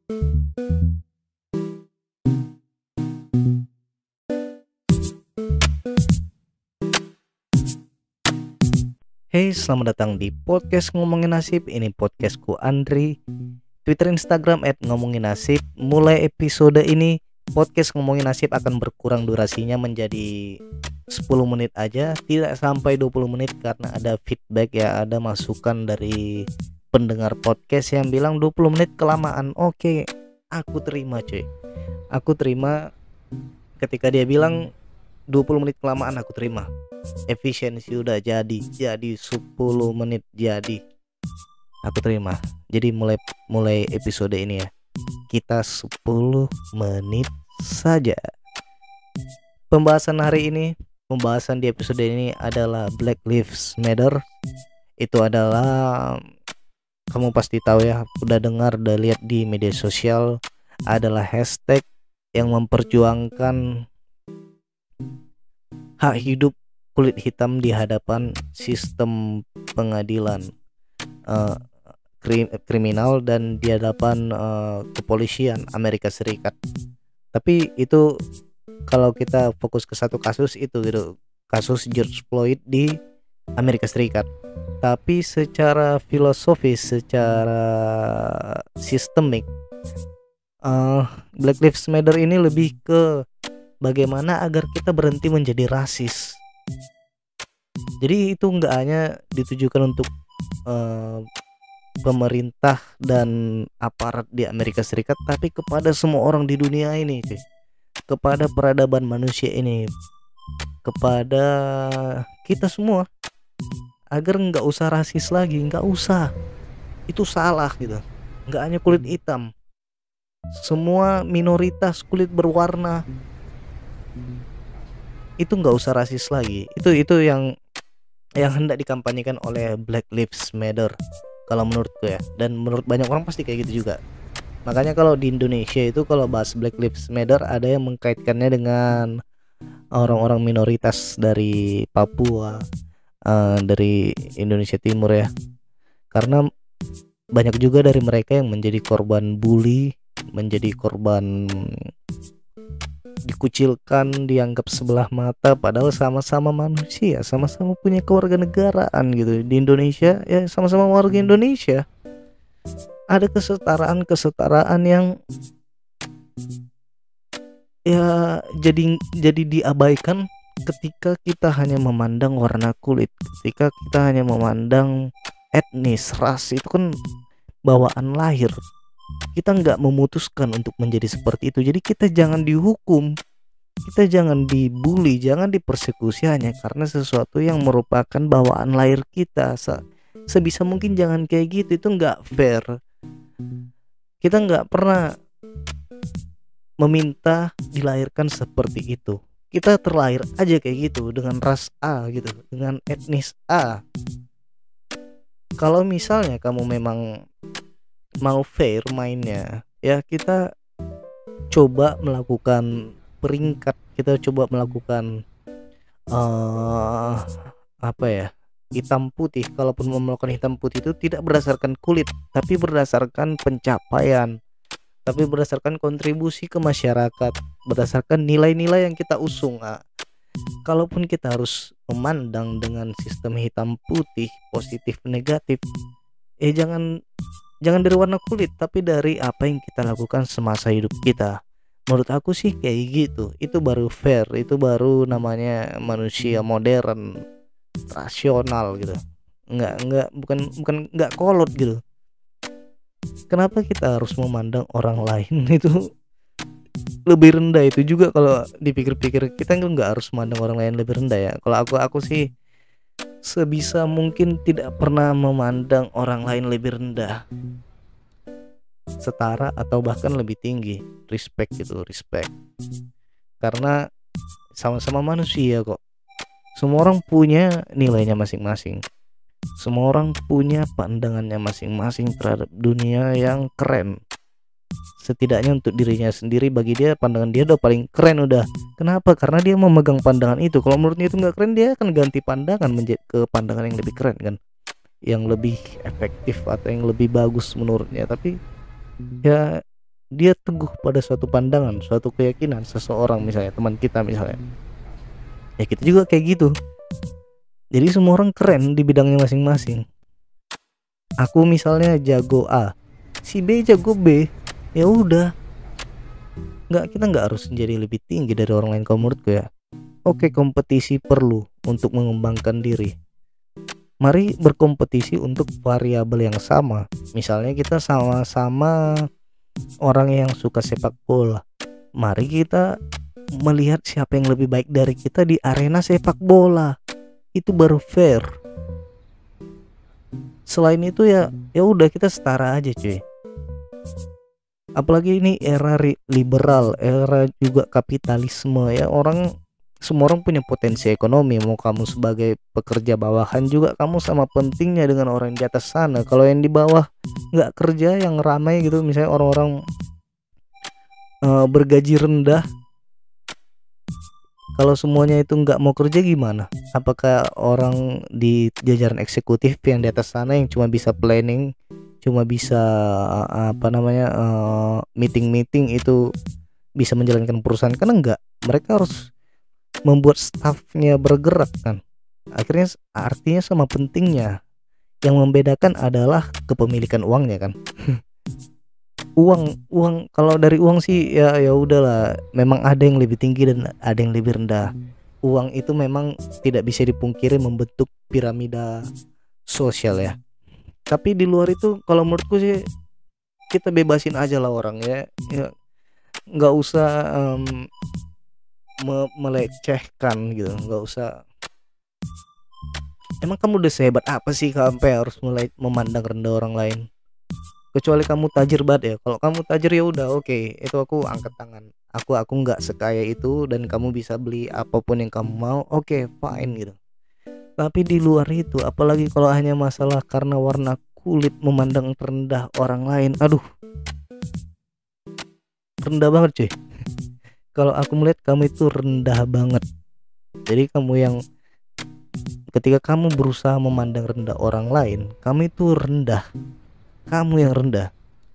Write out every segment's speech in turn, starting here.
Hey, selamat datang di podcast Ngomongin Nasib. Ini podcastku Andri. Twitter, Instagram @ngomonginnasib. Mulai episode ini podcast Ngomongin Nasib akan berkurang durasinya menjadi 10 menit aja, tidak sampai 20 menit karena ada feedback ya, ada masukan dari pendengar podcast yang bilang 20 menit kelamaan. Oke, aku terima cuy. Aku terima ketika dia bilang 20 menit kelamaan, aku terima. Efisiensi udah jadi 10 menit jadi. Aku terima. Jadi mulai episode ini ya, kita 10 menit saja. Pembahasan di episode ini adalah Black Lives Matter. Itu adalah, kamu pasti tahu ya, udah dengar, udah lihat di media sosial, adalah hashtag yang memperjuangkan hak hidup kulit hitam di hadapan sistem pengadilan kriminal dan di hadapan kepolisian Amerika Serikat. Tapi itu kalau kita fokus ke satu kasus itu gitu, kasus George Floyd di Amerika Serikat. Tapi secara filosofis, secara sistemik, Black Lives Matter ini lebih ke bagaimana agar kita berhenti menjadi rasis. Jadi itu nggak hanya ditujukan untuk pemerintah dan aparat di Amerika Serikat, tapi kepada semua orang di dunia ini, kepada peradaban manusia ini, kepada kita semua, agar nggak usah rasis lagi, nggak usah. Itu salah gitu. Nggak hanya kulit hitam, semua minoritas kulit berwarna itu nggak usah rasis lagi. Itu yang hendak dikampanyekan oleh Black Lives Matter kalau menurutku ya, dan menurut banyak orang pasti kayak gitu juga. Makanya kalau di Indonesia itu kalau bahas Black Lives Matter, ada yang mengkaitkannya dengan orang-orang minoritas dari Papua, dari Indonesia Timur ya, karena banyak juga dari mereka yang menjadi korban bully, menjadi korban dikucilkan, dianggap sebelah mata, padahal sama-sama manusia, sama-sama punya kewarganegaraan gitu. Di Indonesia ya sama-sama warga Indonesia. Ada kesetaraan yang ya jadi diabaikan ketika kita hanya memandang warna kulit, ketika kita hanya memandang etnis, ras. Itu kan bawaan lahir. Kita nggak memutuskan untuk menjadi seperti itu. Jadi kita jangan dihukum, kita jangan dibully, jangan dipersekusi hanya karena sesuatu yang merupakan bawaan lahir kita. Sebisa mungkin jangan kayak gitu. Itu nggak fair. Kita nggak pernah meminta dilahirkan seperti itu. Kita terlahir aja kayak gitu, dengan ras A gitu, dengan etnis A. Kalau misalnya kamu memang mau fair mainnya, ya kita coba melakukan peringkat, kita coba melakukan hitam putih. Kalaupun mau melakukan hitam putih itu tidak berdasarkan kulit, tapi berdasarkan pencapaian, tapi berdasarkan kontribusi ke masyarakat, berdasarkan nilai-nilai yang kita usung. Kalaupun kita harus memandang dengan sistem hitam putih, positif negatif, jangan dari warna kulit, tapi dari apa yang kita lakukan semasa hidup kita. Menurut aku sih kayak gitu. Itu baru fair, itu baru namanya manusia modern, rasional gitu. Bukan nggak kolot gitu. Kenapa kita harus memandang orang lain itu lebih rendah? Itu juga kalau dipikir-pikir, kita nggak harus memandang orang lain lebih rendah ya. Kalau aku sih sebisa mungkin tidak pernah memandang orang lain lebih rendah, setara atau bahkan lebih tinggi. Respect, karena sama-sama manusia kok. Semua orang punya nilainya masing-masing, semua orang punya pandangannya masing-masing terhadap dunia yang keren. Setidaknya untuk dirinya sendiri, bagi dia pandangan dia udah paling keren udah. Kenapa? Karena dia memegang pandangan itu. Kalau menurutnya itu nggak keren, dia akan ganti pandangan menjadi ke pandangan yang lebih keren kan, yang lebih efektif atau yang lebih bagus menurutnya. Tapi ya dia teguh pada suatu pandangan, suatu keyakinan seseorang, misalnya teman kita misalnya, ya kita juga kayak gitu. Jadi semua orang keren di bidangnya masing-masing. Aku misalnya jago A, si B jago B, ya udah, kita nggak harus menjadi lebih tinggi dari orang lain kalau menurutku ya. Oke, kompetisi perlu untuk mengembangkan diri. Mari berkompetisi untuk variabel yang sama. Misalnya kita sama-sama orang yang suka sepak bola. Mari kita melihat siapa yang lebih baik dari kita di arena sepak bola. Itu baru fair. Selain itu ya udah kita setara aja cuy. Apalagi ini era liberal, era juga kapitalisme ya, semua orang punya potensi ekonomi. Mau kamu sebagai pekerja bawahan juga kamu sama pentingnya dengan orang di atas sana. Kalau yang di bawah nggak kerja, yang ramai gitu, misalnya orang-orang bergaji rendah, kalau semuanya itu nggak mau kerja gimana? Apakah orang di jajaran eksekutif yang di atas sana yang cuma bisa planning, cuma bisa meeting itu bisa menjalankan perusahaan? Kan enggak, mereka harus membuat staffnya bergerak kan. Artinya sama pentingnya. Yang membedakan adalah kepemilikan uangnya kan. uang kalau dari uang sih ya udahlah, memang ada yang lebih tinggi dan ada yang lebih rendah. Uang itu memang tidak bisa dipungkiri membentuk piramida sosial ya. Tapi di luar itu kalau menurutku sih kita bebasin aja lah orang ya nggak usah melecehkan gitu, nggak usah. Emang kamu udah sehebat apa sih sampai harus mulai memandang rendah orang lain? Kecuali kamu tajir banget ya. Kalau kamu tajir ya udah oke, itu aku angkat tangan. Aku nggak sekaya itu dan kamu bisa beli apapun yang kamu mau, oke, fine gitu. Tapi di luar itu, apalagi kalau hanya masalah karena warna kulit memandang rendah orang lain, aduh, rendah banget cuy. Kalau aku melihat kamu itu rendah banget. Jadi kamu yang ketika kamu berusaha memandang rendah orang lain, kamu itu rendah. Kamu yang rendah.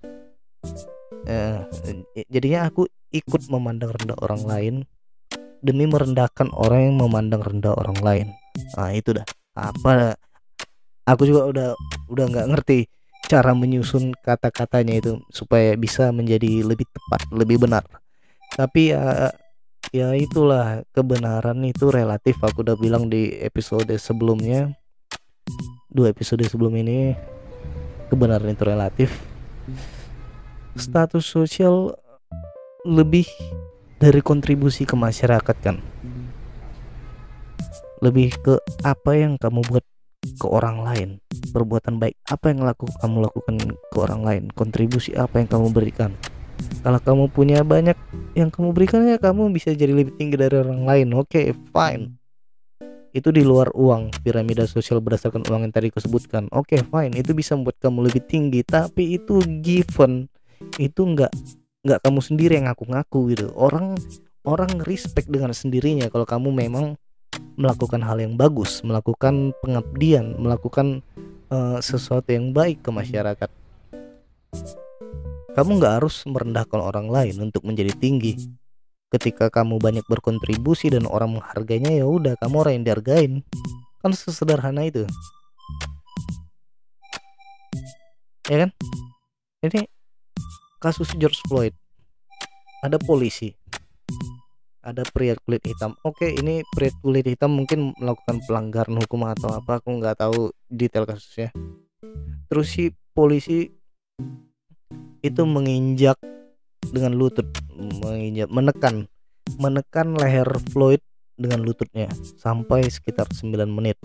Jadinya aku ikut memandang rendah orang lain demi merendahkan orang yang memandang rendah orang lain. Nah itu dah. Aku juga udah nggak ngerti cara menyusun kata-katanya itu supaya bisa menjadi lebih tepat, lebih benar. Tapi ya itulah, kebenaran itu relatif. Aku udah bilang di episode sebelumnya, 2 episode sebelum ini, kebenaran itu relatif. Status sosial lebih dari kontribusi ke masyarakat kan, lebih ke apa yang kamu buat ke orang lain, perbuatan baik apa yang kamu lakukan ke orang lain, kontribusi apa yang kamu berikan. Kalau kamu punya banyak yang kamu berikan, ya kamu bisa jadi lebih tinggi dari orang lain. Oke, fine. Itu di luar uang, piramida sosial berdasarkan uang yang tadi aku sebutkan. Oke, fine, itu bisa membuat kamu lebih tinggi, tapi itu given. Itu nggak kamu sendiri yang ngaku-ngaku gitu. Orang respect dengan sendirinya kalau kamu memang melakukan hal yang bagus, melakukan pengabdian, melakukan sesuatu yang baik ke masyarakat. Kamu nggak harus merendahkan orang lain untuk menjadi tinggi. Ketika kamu banyak berkontribusi dan orang menghargainya, ya udah, kamu orang yang dihargain. Kan sesederhana itu. Ya kan? Ini kasus George Floyd. Ada polisi, ada pria kulit hitam. Oke, ini pria kulit hitam mungkin melakukan pelanggaran hukum atau apa, aku nggak tahu detail kasusnya. Terus si polisi itu menginjak dengan lutut, menekan leher Floyd dengan lututnya sampai sekitar 9 menit.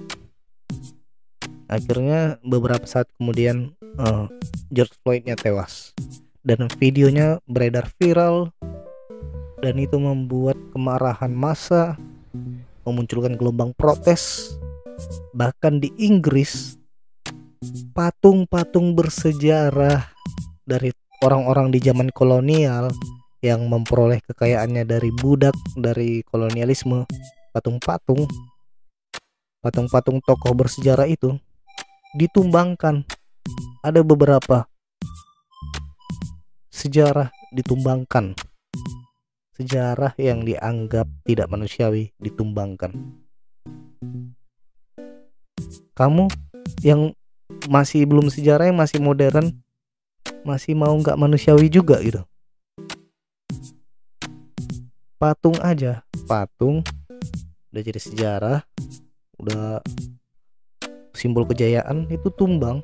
Akhirnya beberapa saat kemudian George Floydnya tewas dan videonya beredar viral, dan itu membuat kemarahan massa, memunculkan gelombang protes. Bahkan di Inggris, patung-patung bersejarah dari orang-orang di zaman kolonial yang memperoleh kekayaannya dari budak, dari kolonialisme, patung-patung tokoh bersejarah itu ditumbangkan. Ada beberapa sejarah ditumbangkan. Sejarah yang dianggap tidak manusiawi ditumbangkan. Kamu yang masih belum sejarah, yang masih modern, masih mau nggak manusiawi juga gitu. Patung aja, patung udah jadi sejarah, udah simbol kejayaan, itu tumbang.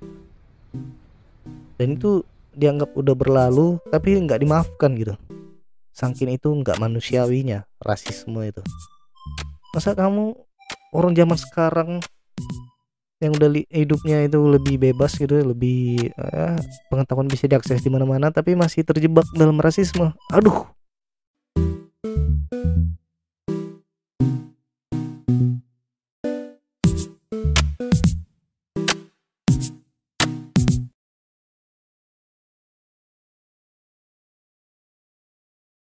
Dan itu dianggap udah berlalu, tapi nggak dimaafkan gitu. Saking itu nggak manusiawinya rasisme itu. Masa kamu orang zaman sekarang yang udah hidupnya itu lebih bebas gitu, lebih pengetahuan bisa diakses di mana-mana, tapi masih terjebak dalam rasisme. Aduh,